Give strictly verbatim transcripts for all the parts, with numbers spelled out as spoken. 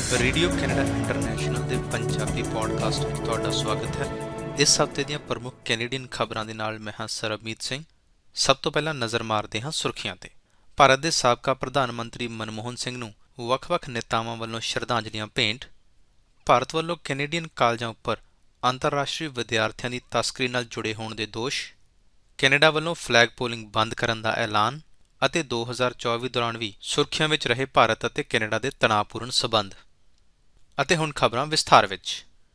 Radio Canada international ਦੇ Punjabi podcast ਵਿੱਚ ਤੁਹਾਡਾ ਸਵਾਗਤ ਹੈ। ਇਸ ਹਫ਼ਤੇ ਦੀਆਂ ਪ੍ਰਮੁੱਖ ਕੈਨੇਡੀਅਨ ਖਬਰਾਂ ਦੇ ਨਾਲ ਮੈਂ ਹਾਂ ਸਰਬਮੀਤ ਸਿੰਘ। ਸਭ ਤੋਂ ਪਹਿਲਾਂ ਨਜ਼ਰ ਮਾਰਦੇ ਹਾਂ ਸੁਰਖੀਆਂ ਤੇ। ਭਾਰਤ ਦੇ ਸਾਬਕਾ ਪ੍ਰਧਾਨ ਮੰਤਰੀ ਮਨਮੋਹਨ ਸਿੰਘ ਨੂੰ ਵੱਖ-ਵੱਖ ਨੇਤਾਵਾਂ ਵੱਲੋਂ ਸ਼ਰਧਾਂਜਲੀਆਂ ਭੇਂਟ। ਭਾਰਤ ਵੱਲੋਂ ਕੈਨੇਡੀਅਨ ਕਾਲਜਾਂ ਉੱਪਰ ਅੰਤਰਰਾਸ਼ਟਰੀ ਵਿਦਿਆਰਥੀਆਂ ਦੀ ਤਸਕਰੀ ਨਾਲ ਜੁੜੇ ਹੋਣ ਦੇ ਦੋਸ਼। ਕੈਨੇਡਾ ਵੱਲੋਂ ਫਲੈਗ ਪੋਲਿੰਗ ਬੰਦ ਕਰਨ ਦਾ ਐਲਾਨ ਅਤੇ ਦੋ ਹਜ਼ਾਰ ਚੌਵੀ ਦੌਰਾਨ ਵੀ ਸੁਰਖੀਆਂ ਵਿੱਚ ਰਹੇ ਭਾਰਤ ਅਤੇ ਕੈਨੇਡਾ ਦੇ ਤਣਾਅਪੂਰਨ ਸਬੰਧ। ਅਤੇ ਹੁਣ ਖਬਰਾਂ ਵਿਸਥਾਰ ਵਿੱਚ।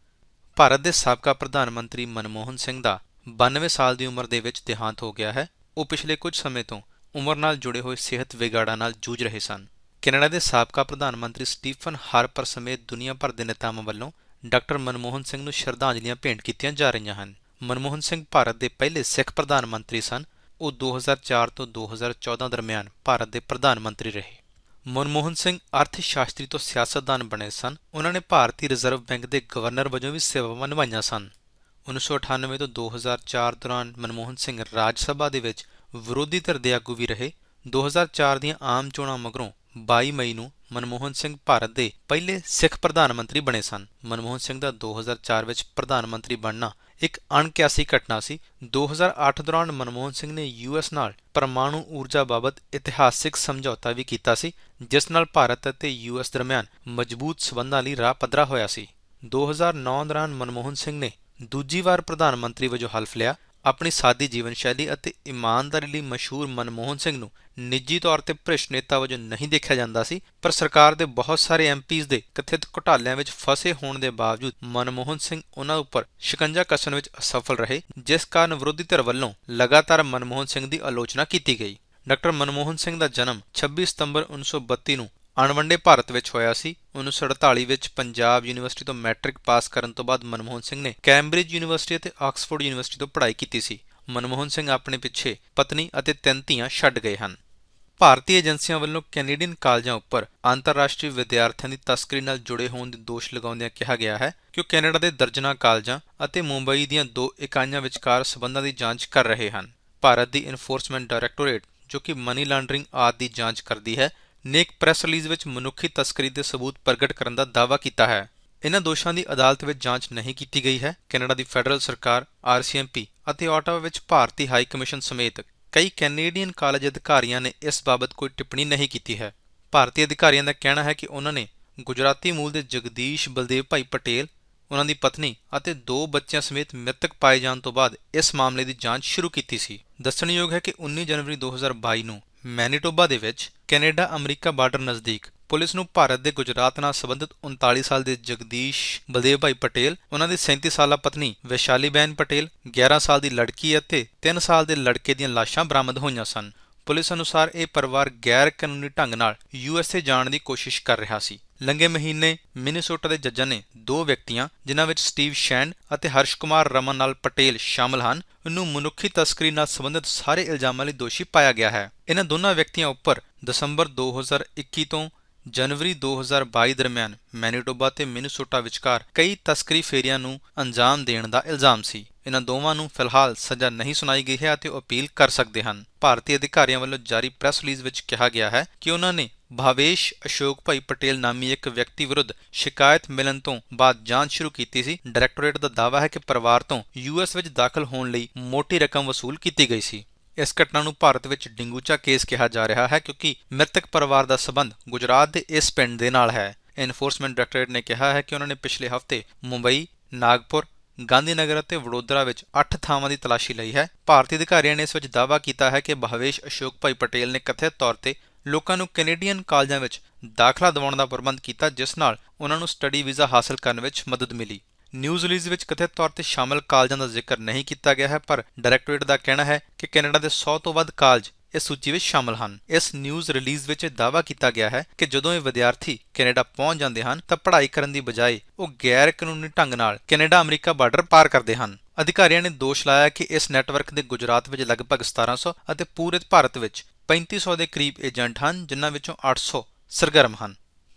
ਭਾਰਤ ਦੇ ਸਾਬਕਾ ਪ੍ਰਧਾਨ ਮੰਤਰੀ ਮਨਮੋਹਨ ਸਿੰਘ ਦਾ ਬਾਨਵੇਂ ਸਾਲ ਦੀ ਉਮਰ ਦੇ ਵਿੱਚ ਦੇਹਾਂਤ ਹੋ ਗਿਆ ਹੈ। ਉਹ ਪਿਛਲੇ ਕੁਝ ਸਮੇਂ ਤੋਂ ਉਮਰ ਨਾਲ ਜੁੜੇ ਹੋਏ ਸਿਹਤ ਵਿਗਾੜਾਂ ਨਾਲ ਜੂਝ ਰਹੇ ਸਨ। ਕੈਨੇਡਾ ਦੇ ਸਾਬਕਾ ਪ੍ਰਧਾਨ ਮੰਤਰੀ ਸਟੀਫਨ ਹਾਰਪਰ ਸਮੇਤ ਦੁਨੀਆ ਭਰ ਦੇ ਨੇਤਾਵਾਂ ਵੱਲੋਂ ਡਾਕਟਰ ਮਨਮੋਹਨ ਸਿੰਘ ਨੂੰ ਸ਼ਰਧਾਂਜਲੀਆਂ ਭੇਂਟ ਕੀਤੀਆਂ ਜਾ ਰਹੀਆਂ ਹਨ। ਮਨਮੋਹਨ ਸਿੰਘ ਭਾਰਤ ਦੇ ਪਹਿਲੇ ਸਿੱਖ ਪ੍ਰਧਾਨ ਮੰਤਰੀ ਸਨ। ਉਹ ਦੋ ਹਜ਼ਾਰ ਚਾਰ ਤੋਂ ਦੋ ਹਜ਼ਾਰ ਚੌਦਾਂ ਦਰਮਿਆਨ ਭਾਰਤ ਦੇ ਪ੍ਰਧਾਨ ਮੰਤਰੀ ਰਹੇ। ਮਨਮੋਹਨ ਸਿੰਘ ਅਰਥ ਸ਼ਾਸਤਰੀ ਤੋਂ ਸਿਆਸਤਦਾਨ ਬਣੇ ਸਨ। ਉਹਨਾਂ ਨੇ ਭਾਰਤੀ ਰਿਜ਼ਰਵ ਬੈਂਕ ਦੇ ਗਵਰਨਰ ਵਜੋਂ ਵੀ ਸੇਵਾਵਾਂ ਨਿਭਾਈਆਂ ਸਨ। ਉੱਨੀ ਸੌ ਅਠਾਨਵੇਂ ਤੋਂ ਦੋ ਹਜ਼ਾਰ ਚਾਰ ਦੌਰਾਨ ਮਨਮੋਹਨ ਸਿੰਘ ਰਾਜ ਸਭਾ ਦੇ ਵਿੱਚ ਵਿਰੋਧੀ ਧਿਰ ਦੇ ਆਗੂ ਵੀ ਰਹੇ। ਦੋ ਹਜ਼ਾਰ ਚਾਰ ਦੀਆਂ ਆਮ ਚੋਣਾਂ ਮਗਰੋਂ ਬਾਈ ਮਈ ਨੂੰ ਮਨਮੋਹਨ ਸਿੰਘ ਭਾਰਤ ਦੇ ਪਹਿਲੇ ਸਿੱਖ ਪ੍ਰਧਾਨ ਮੰਤਰੀ ਬਣੇ ਸਨ। ਮਨਮੋਹਨ ਸਿੰਘ ਦਾ ਦੋ ਹਜ਼ਾਰ ਚਾਰ ਵਿੱਚ ਪ੍ਰਧਾਨ ਮੰਤਰੀ ਬਣਨਾ ਇੱਕ ਅਣਕਿਆਸੀ ਘਟਨਾ ਸੀ। ਦੋ ਹਜ਼ਾਰ ਅੱਠ ਦੌਰਾਨ ਮਨਮੋਹਨ ਸਿੰਘ ਨੇ ਯੂ ਐਸ ਨਾਲ ਪਰਮਾਣੂ ਊਰਜਾ ਬਾਬਤ ਇਤਿਹਾਸਿਕ ਸਮਝੌਤਾ ਵੀ ਕੀਤਾ ਸੀ, ਜਿਸ ਨਾਲ ਭਾਰਤ ਅਤੇ ਯੂ ਐਸ ਦਰਮਿਆਨ ਮਜ਼ਬੂਤ ਸਬੰਧਾਂ ਲਈ ਰਾਹ ਪੱਧਰਾ ਹੋਇਆ ਸੀ। ਦੋ ਹਜ਼ਾਰ ਨੌ ਦੌਰਾਨ ਮਨਮੋਹਨ ਸਿੰਘ ਨੇ ਦੂਜੀ ਵਾਰ ਪ੍ਰਧਾਨ ਮੰਤਰੀ ਵਜੋਂ ਹਲਫ ਲਿਆ। ਆਪਣੀ ਸਾਦੀ ਜੀਵਨ ਸ਼ੈਲੀ ਅਤੇ ਇਮਾਨਦਾਰੀ ਲਈ ਮਸ਼ਹੂਰ ਮਨਮੋਹਨ ਸਿੰਘ ਨੂੰ ਨਿੱਜੀ ਤੌਰ ਤੇ ਭ੍ਰਿਸ਼ਟ ਨੇਤਾ ਵਜੋਂ ਨਹੀਂ ਦੇਖਿਆ ਜਾਂਦਾ ਸੀ, ਪਰ ਸਰਕਾਰ ਦੇ ਬਹੁਤ ਸਾਰੇ ਐਮ ਪੀਜ਼ ਦੇ ਕਥਿਤ ਘੁਟਾਲਿਆਂ ਵਿੱਚ ਫਸੇ ਹੋਣ ਦੇ ਬਾਵਜੂਦ ਮਨਮੋਹਨ ਸਿੰਘ ਉਨ੍ਹਾਂ ਉੱਪਰ ਸ਼ਿਕੰਜਾ ਕੱਸਣ ਵਿੱਚ ਅਸਫਲ ਰਹੇ, ਜਿਸ ਕਾਰਨ ਵਿਰੋਧੀ ਧਿਰ ਵੱਲੋਂ ਲਗਾਤਾਰ ਮਨਮੋਹਨ ਸਿੰਘ ਦੀ ਆਲੋਚਨਾ ਕੀਤੀ ਗਈ। ਡਾਕਟਰ ਮਨਮੋਹਨ ਸਿੰਘ ਦਾ ਜਨਮ ਛੱਬੀ ਸਤੰਬਰ ਉੱਨੀ ਸੌ ਬੱਤੀ ਨੂੰ ਅਣਵੰਡੇ ਭਾਰਤ ਵਿੱਚ ਹੋਇਆ ਸੀ। ਉੱਨੀ ਸੌ ਅੜਤਾਲੀ ਵਿੱਚ ਪੰਜਾਬ ਯੂਨੀਵਰਸਿਟੀ ਤੋਂ ਮੈਟ੍ਰਿਕ ਪਾਸ ਕਰਨ ਤੋਂ ਬਾਅਦ ਮਨਮੋਹਨ ਸਿੰਘ ਨੇ ਕੈਂਬਰਿਜ ਯੂਨੀਵਰਸਿਟੀ ਅਤੇ ਆਕਸਫੋਰਡ ਯੂਨੀਵਰਸਿਟੀ ਤੋਂ ਪੜ੍ਹਾਈ ਕੀਤੀ ਸੀ। ਮਨਮੋਹਨ ਸਿੰਘ ਆਪਣੇ ਪਿੱਛੇ ਪਤਨੀ ਅਤੇ ਤਿੰਨ ਧੀਆਂ ਛੱਡ ਗਏ ਹਨ। ਭਾਰਤੀ ਏਜੰਸੀਆਂ ਵੱਲੋਂ ਕੈਨੇਡੀਅਨ ਕਾਲਜਾਂ ਉੱਪਰ ਅੰਤਰਰਾਸ਼ਟਰੀ ਵਿਦਿਆਰਥੀਆਂ ਦੀ ਤਸਕਰੀ ਨਾਲ ਜੁੜੇ ਹੋਣ ਦੇ ਦੋਸ਼ ਲਗਾਉਂਦਿਆਂ ਕਿਹਾ ਗਿਆ ਹੈ ਕਿ ਉਹ ਕੈਨੇਡਾ ਦੇ ਦਰਜਨਾਂ ਕਾਲਜਾਂ ਅਤੇ ਮੁੰਬਈ ਦੀਆਂ ਦੋ ਇਕਾਈਆਂ ਵਿਚਕਾਰ ਸਬੰਧਾਂ ਦੀ ਜਾਂਚ ਕਰ ਰਹੇ ਹਨ। ਭਾਰਤ ਦੀ ਇਨਫੋਰਸਮੈਂਟ ਡਾਇਰੈਕਟੋਰੇਟ, ਜੋ ਕਿ ਮਨੀ ਲਾਂਡਰਿੰਗ ਆਦਿ ਦੀ ਜਾਂਚ ਕਰਦੀ ਹੈ, ਨੇ ਇੱਕ ਪ੍ਰੈਸ ਰਿਲੀਜ਼ ਵਿੱਚ ਮਨੁੱਖੀ ਤਸਕਰੀ ਦੇ ਸਬੂਤ ਪ੍ਰਗਟ ਕਰਨ ਦਾ ਦਾਅਵਾ ਕੀਤਾ ਹੈ। ਇਨ੍ਹਾਂ ਦੋਸ਼ਾਂ ਦੀ ਅਦਾਲਤ ਵਿੱਚ ਜਾਂਚ ਨਹੀਂ ਕੀਤੀ ਗਈ ਹੈ। ਕੈਨੇਡਾ ਦੀ ਫੈਡਰਲ ਸਰਕਾਰ, ਆਰ ਸੀ ਐਮ ਪੀ ਅਤੇ ਆਟਾਵਾ ਵਿੱਚ ਭਾਰਤੀ ਹਾਈ ਕਮਿਸ਼ਨ ਸਮੇਤ ਕਈ ਕੈਨੇਡੀਅਨ ਕਾਲਜ ਅਧਿਕਾਰੀਆਂ ਨੇ ਇਸ ਬਾਬਤ ਕੋਈ ਟਿੱਪਣੀ ਨਹੀਂ ਕੀਤੀ ਹੈ। ਭਾਰਤੀ ਅਧਿਕਾਰੀਆਂ ਦਾ ਕਹਿਣਾ ਹੈ ਕਿ ਉਹਨਾਂ ਨੇ ਗੁਜਰਾਤੀ ਮੂਲ ਦੇ ਜਗਦੀਸ਼ ਬਲਦੇਵ ਭਾਈ ਪਟੇਲ, ਉਹਨਾਂ ਦੀ ਪਤਨੀ ਅਤੇ ਦੋ ਬੱਚਿਆਂ ਸਮੇਤ ਮ੍ਰਿਤਕ ਪਾਏ ਜਾਣ ਤੋਂ ਬਾਅਦ ਇਸ ਮਾਮਲੇ ਦੀ ਜਾਂਚ ਸ਼ੁਰੂ ਕੀਤੀ ਸੀ। ਦੱਸਣਯੋਗ ਹੈ ਕਿ ਉੱਨੀ ਜਨਵਰੀ ਦੋ ਹਜ਼ਾਰ ਬਾਈ ਨੂੰ ਮੈਨੀਟੋਬਾ ਦੇ ਵਿੱਚ ਕੈਨੇਡਾ ਅਮਰੀਕਾ ਬਾਰਡਰ ਨਜ਼ਦੀਕ ਪੁਲਿਸ ਨੂੰ ਭਾਰਤ ਦੇ ਗੁਜਰਾਤ ਨਾਲ ਸੰਬੰਧਿਤ ਉਨਤਾਲੀ ਸਾਲ ਦੇ ਜਗਦੀਸ਼ ਬਲਦੇਵ ਭਾਈ ਪਟੇਲ, ਉਹਨਾਂ ਦੀ ਸੈਂਤੀ ਸਾਲਾ ਪਤਨੀ ਵੈਸ਼ਾਲੀ ਬੈਨ ਪਟੇਲ, ਗਿਆਰਾਂ ਸਾਲ ਦੀ ਲੜਕੀ ਅਤੇ ਤਿੰਨ ਸਾਲ ਦੇ ਲੜਕੇ ਦੀਆਂ ਲਾਸ਼ਾਂ ਬਰਾਮਦ ਹੋਈਆਂ ਸਨ। ਪੁਲਿਸ ਅਨੁਸਾਰ ਇਹ ਪਰਿਵਾਰ ਗੈਰ ਕਾਨੂੰਨੀ ਢੰਗ ਨਾਲ ਯੂ ਐਸ ਏ ਜਾਣ ਦੀ ਕੋਸ਼ਿਸ਼ ਕਰ ਰਿਹਾ ਸੀ। ਲੰਘੇ ਮਹੀਨੇ ਮਿਨੀਸੋਟਾ ਦੇ ਜੱਜਾਂ ਨੇ ਦੋ ਵਿਅਕਤੀਆਂ, ਜਿਨ੍ਹਾਂ ਵਿੱਚ ਸਟੀਵ ਸ਼ੈਂਡ ਅਤੇ ਹਰਸ਼ ਕੁਮਾਰ ਰਮਨ ਲਾਲ ਪਟੇਲ ਸ਼ਾਮਲ ਹਨ, ਨੂੰ ਮਨੁੱਖੀ ਤਸਕਰੀ ਨਾਲ ਸੰਬੰਧਿਤ ਸਾਰੇ ਇਲਜ਼ਾਮਾਂ ਲਈ ਦੋਸ਼ੀ ਪਾਇਆ ਗਿਆ ਹੈ। ਇਨ੍ਹਾਂ ਦੋਨਾਂ ਵਿਅਕਤੀਆਂ ਉੱਪਰ ਦਸੰਬਰ ਦੋ ਹਜ਼ਾਰ ਇੱਕੀ ਤੋਂ ਜਨਵਰੀ ਦੋ ਹਜ਼ਾਰ ਬਾਈ ਦਰਮਿਆਨ ਮੈਨੀਟੋਬਾ ਤੇ ਮਿਨੀਸੋਟਾ ਵਿਚਕਾਰ ਕਈ ਤਸਕਰੀ ਫੇਰੀਆਂ ਨੂੰ ਅੰਜਾਮ ਦੇਣ ਦਾ ਇਲਜ਼ਾਮ ਸੀ। ਇਨ੍ਹਾਂ ਦੋਵਾਂ ਨੂੰ ਫਿਲਹਾਲ ਸਜ਼ਾ ਨਹੀਂ ਸੁਣਾਈ ਗਈ ਹੈ ਅਤੇ ਉਹ ਅਪੀਲ ਕਰ ਸਕਦੇ ਹਨ। ਭਾਰਤੀ ਅਧਿਕਾਰੀਆਂ ਵੱਲੋਂ ਜਾਰੀ ਪ੍ਰੈਸ ਰਿਲੀਜ਼ ਵਿੱਚ ਕਿਹਾ ਗਿਆ ਹੈ ਕਿ ਉਹਨਾਂ ਨੇ ਭਾਵੇਸ਼ ਅਸ਼ੋਕ ਭਾਈ ਪਟੇਲ ਨਾਮੀ ਇੱਕ ਵਿਅਕਤੀ ਵਿਰੁੱਧ ਸ਼ਿਕਾਇਤ ਮਿਲਣ ਤੋਂ ਬਾਅਦ ਜਾਂਚ ਸ਼ੁਰੂ ਕੀਤੀ ਸੀ। ਡਾਇਰੈਕਟੋਰੇਟ ਦਾ ਦਾਅਵਾ ਹੈ ਕਿ ਪਰਿਵਾਰ ਤੋਂ ਯੂ ਐਸ ਵਿੱਚ ਦਾਖਲ ਹੋਣ ਲਈ ਮੋਟੀ ਰਕਮ ਵਸੂਲ ਕੀਤੀ ਗਈ ਸੀ। ਇਸ ਘਟਨਾ ਨੂੰ ਭਾਰਤ ਵਿੱਚ ਡਿੰਗੂਚਾ ਕੇਸ ਕਿਹਾ ਜਾ ਰਿਹਾ ਹੈ, ਕਿਉਂਕਿ ਮ੍ਰਿਤਕ ਪਰਿਵਾਰ ਦਾ ਸਬੰਧ ਗੁਜਰਾਤ ਦੇ ਇਸ ਪਿੰਡ ਦੇ ਨਾਲ ਹੈ। ਇਨਫੋਰਸਮੈਂਟ ਡਾਇਰੈਕਟੋਰੇਟ ਨੇ ਕਿਹਾ ਹੈ ਕਿ ਉਹਨਾਂ ਨੇ ਪਿਛਲੇ ਹਫ਼ਤੇ ਮੁੰਬਈ, ਨਾਗਪੁਰ, ਗਾਂਧੀਨਗਰ ਅਤੇ ਵਡੋਦਰਾ ਵਿੱਚ ਅੱਠ ਥਾਵਾਂ ਦੀ ਤਲਾਸ਼ੀ ਲਈ ਹੈ। ਭਾਰਤੀ ਅਧਿਕਾਰੀਆਂ ਨੇ ਇਸ ਵਿੱਚ ਦਾਅਵਾ ਕੀਤਾ ਹੈ ਕਿ ਭਾਵੇਸ਼ ਅਸ਼ੋਕ ਭਾਈ ਪਟੇਲ ਨੇ ਕਥਿਤ ਤੌਰ ਤੇ ਲੋਕਾਂ ਨੂੰ ਕੈਨੇਡੀਅਨ ਕਾਲਜਾਂ ਵਿੱਚ ਦਾਖਲਾ ਦਿਵਾਉਣ ਦਾ ਪ੍ਰਬੰਧ ਕੀਤਾ, ਜਿਸ ਨਾਲ ਉਹਨਾਂ ਨੂੰ ਸਟੱਡੀ ਵੀਜ਼ਾ ਹਾਸਲ ਕਰਨ ਵਿੱਚ ਮਦਦ ਮਿਲੀ। ਨਿਊਜ਼ ਰਿਲੀਜ਼ ਵਿੱਚ ਕਥਿਤ ਤੌਰ ਤੇ ਸ਼ਾਮਲ ਕਾਲਜਾਂ ਦਾ ਜ਼ਿਕਰ ਨਹੀਂ ਕੀਤਾ ਗਿਆ ਹੈ, ਪਰ ਡਾਇਰੈਕਟੋਰੇਟ ਦਾ ਕਹਿਣਾ ਹੈ ਕਿ ਕੈਨੇਡਾ ਦੇ ਸੌ ਤੋਂ ਵੱਧ ਕਾਲਜ ਇਸ ਸੂਚੀ ਵਿੱਚ ਸ਼ਾਮਲ ਹਨ। ਇਸ ਨਿਊਜ਼ ਰਿਲੀਜ਼ ਵਿੱਚ ਦਾਅਵਾ ਕੀਤਾ ਗਿਆ ਹੈ ਕਿ ਜਦੋਂ ਇਹ ਵਿਦਿਆਰਥੀ ਕੈਨੇਡਾ ਪਹੁੰਚ ਜਾਂਦੇ ਹਨ ਤਾਂ ਪੜ੍ਹਾਈ ਕਰਨ ਦੀ ਬਜਾਏ ਉਹ ਗੈਰ ਕਾਨੂੰਨੀ ਢੰਗ ਨਾਲ ਕੈਨੇਡਾ ਅਮਰੀਕਾ ਬਾਰਡਰ ਪਾਰ ਕਰਦੇ ਹਨ। ਅਧਿਕਾਰੀਆਂ ਨੇ ਦੋਸ਼ ਲਾਇਆ ਕਿ ਇਸ ਨੈਟਵਰਕ ਦੇ ਗੁਜਰਾਤ ਵਿੱਚ ਲਗਭਗ ਸਤਾਰਾਂ ਸੌ ਅਤੇ ਪੂਰੇ ਭਾਰਤ ਵਿੱਚ ਪੈਂਤੀ ਸੌ ਦੇ ਕਰੀਬ ਏਜੰਟ ਹਨ, ਜਿਨ੍ਹਾਂ ਵਿੱਚੋਂ ਅੱਠ ਸੌ ਸਰਗਰਮ ਹਨ।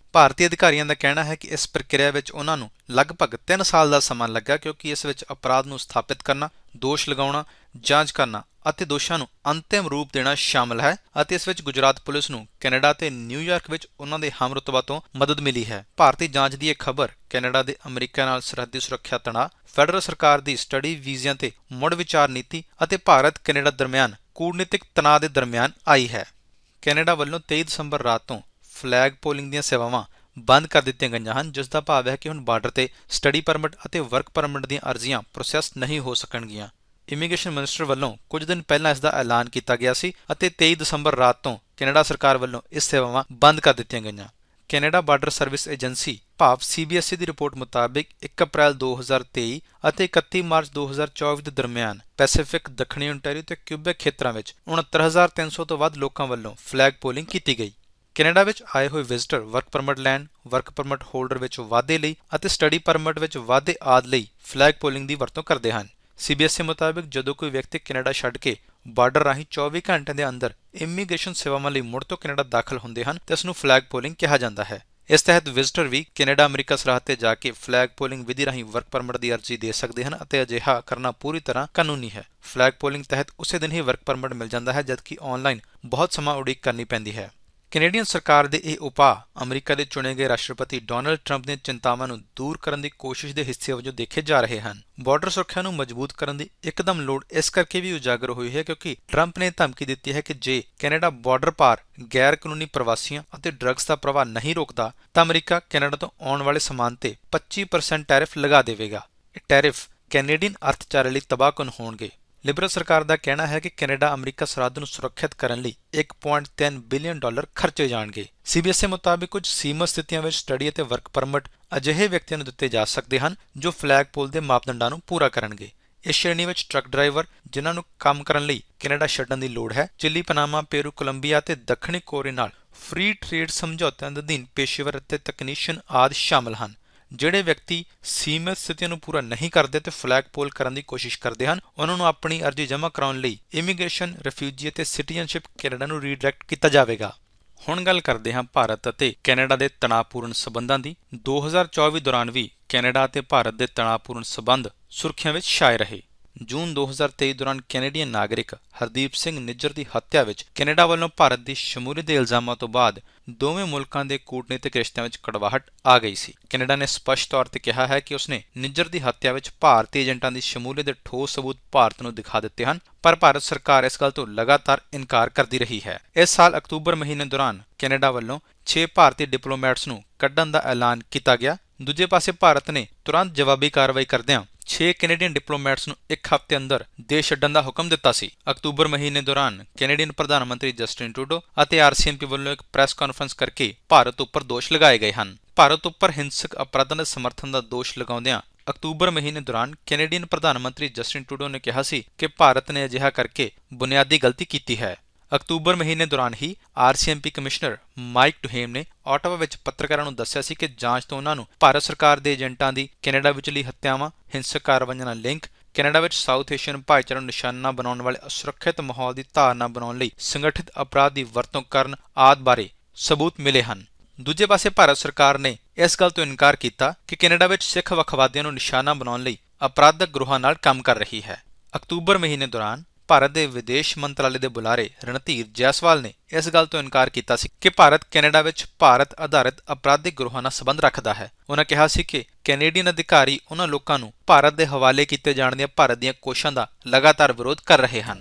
ਭਾਰਤੀ ਅਧਿਕਾਰੀਆਂ ਦਾ ਕਹਿਣਾ ਹੈ ਕਿ ਇਸ ਪ੍ਰਕਿਰਿਆ ਵਿੱਚ ਉਹਨਾਂ ਨੂੰ ਲਗਭਗ ਤਿੰਨ ਸਾਲ ਦਾ ਸਮਾਂ ਲੱਗਾ, ਕਿਉਂਕਿ ਇਸ ਵਿੱਚ ਅਪਰਾਧ ਨੂੰ ਸਥਾਪਿਤ ਕਰਨਾ, ਦੋਸ਼ ਲਗਾਉਣਾ, ਜਾਂਚ ਕਰਨਾ ਅਤੇ ਦੋਸ਼ਾਂ ਨੂੰ ਅੰਤਿਮ ਰੂਪ ਦੇਣਾ ਸ਼ਾਮਲ ਹੈ ਅਤੇ ਇਸ ਵਿੱਚ ਗੁਜਰਾਤ ਪੁਲਿਸ ਨੂੰ ਕੈਨੇਡਾ ਤੇ ਨਿਊਯਾਰਕ ਵਿੱਚ ਉਹਨਾਂ ਦੇ ਹਮਰੁਤਬਾ ਤੋਂ ਮਦਦ ਮਿਲੀ ਹੈ। ਭਾਰਤੀ ਜਾਂਚ ਦੀ ਇਹ ਖਬਰ ਕੈਨੇਡਾ ਦੇ ਅਮਰੀਕਾ ਨਾਲ ਸਰਹੱਦੀ ਸੁਰੱਖਿਆ ਤਣਾਅ, ਫੈਡਰਲ ਸਰਕਾਰ ਦੀ ਸਟੱਡੀ ਵੀਜ਼ਿਆਂ ਤੇ ਮੁੜ ਵਿਚਾਰ ਨੀਤੀ ਅਤੇ ਭਾਰਤ ਕੈਨੇਡਾ ਦਰਮਿਆਨ ਕੂਟਨੀਤਿਕ ਤਣਾਅ ਦੇ ਦਰਮਿਆਨ ਆਈ ਹੈ। ਕੈਨੇਡਾ ਵੱਲੋਂ ਤੇਈ ਦਸੰਬਰ ਰਾਤ ਤੋਂ ਫਲੈਗ ਪੋਲਿੰਗ ਦੀਆਂ ਸੇਵਾਵਾਂ ਬੰਦ ਕਰ ਦਿੱਤੀਆਂ ਗਈਆਂ ਹਨ, ਜਿਸ ਦਾ ਭਾਵ ਹੈ ਕਿ ਹੁਣ ਬਾਰਡਰ ਤੇ ਸਟੱਡੀ ਪਰਮਿਟ ਅਤੇ ਵਰਕ ਪਰਮਿਟ ਦੀਆਂ ਅਰਜ਼ੀਆਂ ਪ੍ਰੋਸੈਸ ਨਹੀਂ ਹੋ ਸਕਣਗੀਆਂ। ਇਮੀਗ੍ਰੇਸ਼ਨ ਮਿਨਿਸਟਰ ਵੱਲੋਂ ਕੁਝ ਦਿਨ ਪਹਿਲਾਂ ਇਸ ਦਾ ਐਲਾਨ ਕੀਤਾ ਗਿਆ ਸੀ ਅਤੇ ਤੇਈ ਦਸੰਬਰ ਰਾਤ ਤੋਂ ਕੈਨੇਡਾ ਸਰਕਾਰ ਵੱਲੋਂ ਇਹ ਸੇਵਾਵਾਂ ਬੰਦ ਕਰ ਦਿੱਤੀਆਂ ਗਈਆਂ। ਕੈਨੇਡਾ ਬਾਰਡਰ ਸਰਵਿਸ ਏਜੰਸੀ ਭਾਵ ਸੀ ਬੀ ਐਸ ਈ ਦੀ ਰਿਪੋਰਟ ਮੁਤਾਬਿਕ ਇੱਕ ਅਪ੍ਰੈਲ ਦੋ ਹਜ਼ਾਰ ਤੇਈ ਅਤੇ ਇਕੱਤੀ ਮਾਰਚ ਦੋ ਹਜ਼ਾਰ ਚੌਵੀ ਦੇ ਦਰਮਿਆਨ ਪੈਸੀਫਿਕ, ਦੱਖਣੀ ਓਨਟਾਰੀਓ ਤੇ ਕਿਊਬੈਕ ਖੇਤਰਾਂ ਵਿੱਚ ਉਣੱਤਰ ਹਜ਼ਾਰ ਤਿੰਨ ਸੌ ਤੋਂ ਵੱਧ ਲੋਕਾਂ ਵੱਲੋਂ ਫਲੈਗ ਪੋਲਿੰਗ ਕੀਤੀ ਗਈ। ਕੈਨੇਡਾ ਵਿੱਚ ਆਏ ਹੋਏ ਵਿਜ਼ਟਰ ਵਰਕ ਪਰਮਿਟ ਲੈਣ, ਵਰਕ ਪਰਮਿਟ ਹੋਲਡਰ ਵਿੱਚ ਵਾਧੇ ਲਈ ਅਤੇ ਸਟੱਡੀ ਪਰਮਿਟ ਵਿੱਚ ਵਾਧੇ ਆਦਿ ਲਈ ਫਲੈਗ ਪੋਲਿੰਗ ਦੀ ਵਰਤੋਂ ਕਰਦੇ ਹਨ। ਸੀ ਬੀ ਐਸ ਈ ਮੁਤਾਬਿਕ ਜਦੋਂ ਕੋਈ ਵਿਅਕਤੀ ਕੈਨੇਡਾ ਛੱਡ ਕੇ ਬਾਰਡਰ ਰਾਹੀਂ ਚੌਵੀ ਘੰਟਿਆਂ ਦੇ ਅੰਦਰ ਇਮੀਗ੍ਰੇਸ਼ਨ ਸੇਵਾਵਾਂ ਲਈ ਮੁੜ ਤੋਂ ਕੈਨੇਡਾ ਦਾਖਲ ਹੁੰਦੇ ਹਨ ਤੇ ਇਸ ਨੂੰ ਫਲੈਗ ਪੋਲਿੰਗ ਕਿਹਾ ਜਾਂਦਾ ਹੈ। ਇਸ ਤਹਿਤ ਵਿਜ਼ਟਰ ਵੀ ਕੈਨੇਡਾ ਅਮਰੀਕਾ ਸਰਹੱਦ ਤੇ ਜਾ ਕੇ ਫਲੈਗ ਪੋਲਿੰਗ ਵਿਧੀ ਰਾਹੀਂ ਵਰਕ ਪਰਮਿਟ ਦੀ ਅਰਜ਼ੀ ਦੇ ਸਕਦੇ ਹਨ ਅਤੇ ਅਜਿਹਾ ਕਰਨਾ ਪੂਰੀ ਤਰ੍ਹਾਂ ਕਾਨੂੰਨੀ ਹੈ। ਫਲੈਗ ਪੋਲਿੰਗ ਤਹਿਤ ਉਸੇ ਦਿਨ ਹੀ ਵਰਕ ਪਰਮਿਟ ਮਿਲ ਜਾਂਦਾ ਹੈ, ਜਦਕਿ ਆਨਲਾਈਨ ਬਹੁਤ ਸਮਾਂ ਉਡੀਕ ਕਰਨੀ ਪੈਂਦੀ ਹੈ। ਕੈਨੇਡੀਅਨ ਸਰਕਾਰ ਦੇ ਇਹ ਉਪਾਅ ਅਮਰੀਕਾ ਦੇ ਚੁਣੇ ਗਏ ਰਾਸ਼ਟਰਪਤੀ ਡੋਨਾਲਡ ਟਰੰਪ ਦੀਆਂ ਚਿੰਤਾਵਾਂ ਨੂੰ ਦੂਰ ਕਰਨ ਦੀ ਕੋਸ਼ਿਸ਼ ਦੇ ਹਿੱਸੇ ਵਜੋਂ ਦੇਖੇ ਜਾ ਰਹੇ ਹਨ। ਬਾਰਡਰ ਸੁਰੱਖਿਆ ਨੂੰ ਮਜ਼ਬੂਤ ਕਰਨ ਦੀ ਇੱਕਦਮ ਲੋੜ ਇਸ ਕਰਕੇ ਵੀ ਉਜਾਗਰ ਹੋਈ ਹੈ ਕਿਉਂਕਿ ਟਰੰਪ ਨੇ ਧਮਕੀ ਦਿੱਤੀ ਹੈ ਕਿ ਜੇ ਕੈਨੇਡਾ ਬਾਰਡਰ ਪਾਰ ਗੈਰ ਕਾਨੂੰਨੀ ਪ੍ਰਵਾਸੀਆਂ ਅਤੇ ਡਰੱਗਸ ਦਾ ਪ੍ਰਵਾਹ ਨਹੀਂ ਰੋਕਦਾ ਤਾਂ ਅਮਰੀਕਾ ਕੈਨੇਡਾ ਤੋਂ ਆਉਣ ਵਾਲੇ ਸਮਾਨ ਤੇ ਪੱਚੀ ਪਰਸੈਂਟ ਟੈਰਿਫ ਲਗਾ ਦੇਵੇਗਾ। ਇਹ ਟੈਰਿਫ ਕੈਨੇਡੀਅਨ ਅਰਥਚਾਰੇ ਲਈ ਤਬਾਹਕੁਨ ਹੋਣਗੇ। ਲਿਬਰਲ ਸਰਕਾਰ ਦਾ ਕਹਿਣਾ ਹੈ ਕਿ ਕੈਨੇਡਾ ਅਮਰੀਕਾ ਸਰਹੱਦ ਨੂੰ ਸੁਰੱਖਿਅਤ ਕਰਨ ਲਈ ਇੱਕ ਪੁਆਇੰਟ ਤਿੰਨ ਬਿਲੀਅਨ ਡਾਲਰ ਖਰਚੇ ਜਾਣਗੇ। ਸੀ ਬੀ ਐਸ ਈ ਮੁਤਾਬਿਕ ਕੁਝ ਸੀਮਤ ਸਥਿਤੀਆਂ ਵਿੱਚ ਸਟੱਡੀ ਅਤੇ ਵਰਕ ਪਰਮਿਟ ਅਜਿਹੇ ਵਿਅਕਤੀਆਂ ਨੂੰ ਦਿੱਤੇ ਜਾ ਸਕਦੇ ਹਨ ਜੋ ਫਲੈਗ ਪੋਲ ਦੇ ਮਾਪਦੰਡਾਂ ਨੂੰ ਪੂਰਾ ਕਰਨਗੇ। ਇਸ ਸ਼੍ਰੇਣੀ ਵਿੱਚ ਟਰੱਕ ਡਰਾਈਵਰ ਜਿਨ੍ਹਾਂ ਨੂੰ ਕੰਮ ਕਰਨ ਲਈ ਕੈਨੇਡਾ ਛੱਡਣ ਦੀ ਲੋੜ ਹੈ, ਚਿਲੀ, ਪਨਾਮਾ, ਪੇਰੂ, ਕੋਲੰਬੀਆ ਅਤੇ ਦੱਖਣੀ ਕੋਰੀਆ ਨਾਲ ਫ੍ਰੀ ਟ੍ਰੇਡ ਸਮਝੌਤਿਆਂ ਦੇ ਅਧੀਨ ਪੇਸ਼ੇਵਰ ਅਤੇ ਤਕਨੀਸ਼ੀਅਨ ਆਦਿ ਸ਼ਾਮਲ ਹਨ। ਜਿਹੜੇ ਵਿਅਕਤੀ ਸੀਮਿਤ ਸਥਿਤੀਆਂ ਨੂੰ ਪੂਰਾ ਨਹੀਂ ਕਰਦੇ ਤੇ ਫਲੈਗ ਪੋਲ ਕਰਨ ਦੀ ਕੋਸ਼ਿਸ਼ ਕਰਦੇ ਹਨ, ਉਹਨਾਂ ਨੂੰ ਆਪਣੀ ਅਰਜ਼ੀ ਜਮ੍ਹਾਂ ਕਰਾਉਣ ਲਈ ਇਮੀਗ੍ਰੇਸ਼ਨ, ਰਿਫਿਊਜੀ ਅਤੇ ਸਿਟੀਜ਼ਨਸ਼ਿਪ ਕੈਨੇਡਾ ਨੂੰ ਰੀਡਾਇਰੈਕਟ ਕੀਤਾ ਜਾਵੇਗਾ। ਹੁਣ ਗੱਲ ਕਰਦੇ ਹਾਂ ਭਾਰਤ ਅਤੇ ਕੈਨੇਡਾ ਦੇ ਤਣਾਅਪੂਰਨ ਸਬੰਧਾਂ ਦੀ। ਦੋ ਹਜ਼ਾਰ ਚੌਵੀ ਦੌਰਾਨ ਵੀ ਕੈਨੇਡਾ ਅਤੇ ਭਾਰਤ ਦੇ ਤਣਾਅਪੂਰਨ ਸਬੰਧ ਸੁਰਖੀਆਂ ਵਿੱਚ ਛਾਏ ਰਹੇ। ਜੂਨ ਦੋ ਹਜ਼ਾਰ ਤੇਈ ਦੌਰਾਨ ਕੈਨੇਡੀਅਨ ਨਾਗਰਿਕ ਹਰਦੀਪ ਸਿੰਘ ਨਿੱਜਰ ਦੀ ਹੱਤਿਆ ਵਿੱਚ ਕੈਨੇਡਾ ਵੱਲੋਂ ਭਾਰਤ ਦੀ ਸ਼ਮੂਲੀਅਤ ਦੇ ਇਲਜ਼ਾਮਾਂ ਤੋਂ ਬਾਅਦ ਦੋਵੇਂ ਮੁਲਕਾਂ ਦੇ ਕੂਟਨੀਤਿਕ ਰਿਸ਼ਤਿਆਂ ਵਿੱਚ ਕੜਵਾਹਟ ਆ ਗਈ ਸੀ। ਕੈਨੇਡਾ ਨੇ ਸਪਸ਼ਟ ਤੌਰ ਤੇ ਕਿਹਾ ਹੈ ਕਿ ਉਸਨੇ ਨਿੱਜਰ ਦੀ ਹੱਤਿਆ ਵਿੱਚ ਭਾਰਤੀ ਏਜੰਟਾਂ ਦੀ ਸ਼ਮੂਲੀਅਤ ਦੇ ਠੋਸ ਸਬੂਤ ਭਾਰਤ ਨੂੰ ਦਿਖਾ ਦਿੱਤੇ ਹਨ, ਪਰ ਭਾਰਤ ਸਰਕਾਰ ਇਸ ਗੱਲ ਤੋਂ ਲਗਾਤਾਰ ਇਨਕਾਰ ਕਰਦੀ ਰਹੀ ਹੈ। ਇਸ ਸਾਲ ਅਕਤੂਬਰ ਮਹੀਨੇ ਦੌਰਾਨ ਕੈਨੇਡਾ ਵੱਲੋਂ ਛੇ ਭਾਰਤੀ ਡਿਪਲੋਮੈਟਸ ਨੂੰ ਕੱਢਣ ਦਾ ਐਲਾਨ ਕੀਤਾ ਗਿਆ। ਦੂਜੇ ਪਾਸੇ ਭਾਰਤ ਨੇ ਤੁਰੰਤ ਜਵਾਬੀ ਕਾਰਵਾਈ ਕਰਦਿਆਂ ਛੇ ਕੈਨੇਡੀਅਨ ਡਿਪਲੋਮੈਟਸ ਨੂੰ ਇੱਕ ਹਫ਼ਤੇ ਅੰਦਰ ਦੇਸ਼ ਛੱਡਣ ਦਾ ਹੁਕਮ ਦਿੱਤਾ ਸੀ। ਅਕਤੂਬਰ ਮਹੀਨੇ ਦੌਰਾਨ ਕੈਨੇਡੀਅਨ ਪ੍ਰਧਾਨ ਮੰਤਰੀ ਜਸਟਿਨ ਟਰੂਡੋ ਅਤੇ ਆਰ ਸੀ ਐਮ ਪੀ ਵੱਲੋਂ ਇੱਕ ਪ੍ਰੈਸ ਕਾਨਫਰੰਸ ਕਰਕੇ ਭਾਰਤ ਉੱਪਰ ਦੋਸ਼ ਲਗਾਏ ਗਏ ਹਨ। ਭਾਰਤ ਉੱਪਰ ਹਿੰਸਕ ਅਪਰਾਧਾਂ ਦੇ ਸਮਰਥਨ ਦਾ ਦੋਸ਼ ਲਗਾਉਂਦਿਆਂ ਅਕਤੂਬਰ ਮਹੀਨੇ ਦੌਰਾਨ ਕੈਨੇਡੀਅਨ ਪ੍ਰਧਾਨ ਮੰਤਰੀ ਜਸਟਿਨ ਟਰੂਡੋ ਨੇ ਕਿਹਾ ਸੀ ਕਿ ਭਾਰਤ ਨੇ ਅਜਿਹਾ ਕਰਕੇ ਬੁਨਿਆਦੀ ਗਲਤੀ ਕੀਤੀ ਹੈ। ਅਕਤੂਬਰ ਮਹੀਨੇ ਦੌਰਾਨ ਹੀ R C M P commissioner Mike Duheme ਨੇ ਆਟਾਵਾ ਵਿੱਚ ਪੱਤਰਕਾਰਾਂ ਨੂੰ ਦੱਸਿਆ ਸੀ ਕਿ ਜਾਂਚ ਤੋਂ ਉਹਨਾਂ ਨੂੰ ਭਾਰਤ ਸਰਕਾਰ ਦੇ ਏਜੰਟਾਂ ਦੀ ਕੈਨੇਡਾ ਵਿਚਲੀ ਹੱਤਿਆਵਾਂ, ਹਿੰਸਕ ਕਾਰਵਾਈਆਂ ਨਾਲ ਲਿੰਕ, ਕੈਨੇਡਾ ਵਿੱਚ ਸਾਊਥ ਏਸ਼ੀਅਨ ਭਾਈਚਾਰੇ ਨੂੰ ਨਿਸ਼ਾਨਾ ਬਣਾਉਣ ਵਾਲੇ ਅਸੁਰੱਖਿਅਤ ਮਾਹੌਲ ਦੀ ਧਾਰਨਾ ਬਣਾਉਣ ਲਈ ਸੰਗਠਿਤ ਅਪਰਾਧ ਦੀ ਵਰਤੋਂ ਕਰਨ ਆਦਿ ਬਾਰੇ ਸਬੂਤ ਮਿਲੇ ਹਨ। ਦੂਜੇ ਪਾਸੇ ਭਾਰਤ ਸਰਕਾਰ ਨੇ ਇਸ ਗੱਲ ਤੋਂ ਇਨਕਾਰ ਕੀਤਾ ਕਿ ਕੈਨੇਡਾ ਵਿੱਚ ਸਿੱਖ ਵੱਖਵਾਦੀਆਂ ਨੂੰ ਨਿਸ਼ਾਨਾ ਬਣਾਉਣ ਲਈ ਅਪਰਾਧਕ ਗਰੋਹਾਂ ਨਾਲ ਕੰਮ ਕਰ ਰਹੀ ਹੈ। ਅਕਤੂਬਰ ਮਹੀਨੇ ਦੌਰਾਨ ਭਾਰਤ ਦੇ ਵਿਦੇਸ਼ ਮੰਤਰਾਲੇ ਦੇ ਬੁਲਾਰੇ ਰਣਧੀਰ ਜੈਸਵਾਲ ਨੇ ਇਸ ਗੱਲ ਤੋਂ ਇਨਕਾਰ ਕੀਤਾ ਸੀ ਕਿ ਭਾਰਤ ਕੈਨੇਡਾ ਵਿੱਚ ਭਾਰਤ ਆਧਾਰਿਤ ਅਪਰਾਧਿਕ ਗਰੋਹਾਂ ਨਾਲ ਸੰਬੰਧ ਰੱਖਦਾ ਹੈ। ਉਹਨਾਂ ਕਿਹਾ ਸੀ ਕਿ ਕੈਨੇਡੀਅਨ ਅਧਿਕਾਰੀ ਉਹਨਾਂ ਲੋਕਾਂ ਨੂੰ ਭਾਰਤ ਦੇ ਹਵਾਲੇ ਕੀਤੇ ਜਾਣ ਦੀਆਂ ਭਾਰਤ ਦੀਆਂ ਕੋਸ਼ਿਸ਼ਾਂ ਦਾ ਲਗਾਤਾਰ ਵਿਰੋਧ ਕਰ ਰਹੇ ਹਨ।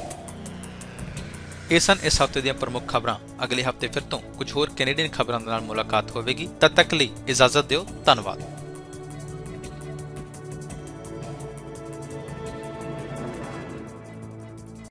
ਇਹ ਸਨ ਇਸ ਹਫ਼ਤੇ ਦੀਆਂ ਪ੍ਰਮੁੱਖ ਖਬਰਾਂ। ਅਗਲੇ ਹਫ਼ਤੇ ਫਿਰ ਤੋਂ ਕੁਝ ਹੋਰ ਕੈਨੇਡੀਅਨ ਖਬਰਾਂ ਦੇ ਨਾਲ ਮੁਲਾਕਾਤ ਹੋਵੇਗੀ। ਤਦ ਤੱਕ ਲਈ ਇਜਾਜ਼ਤ ਦਿਓ। ਧੰਨਵਾਦ।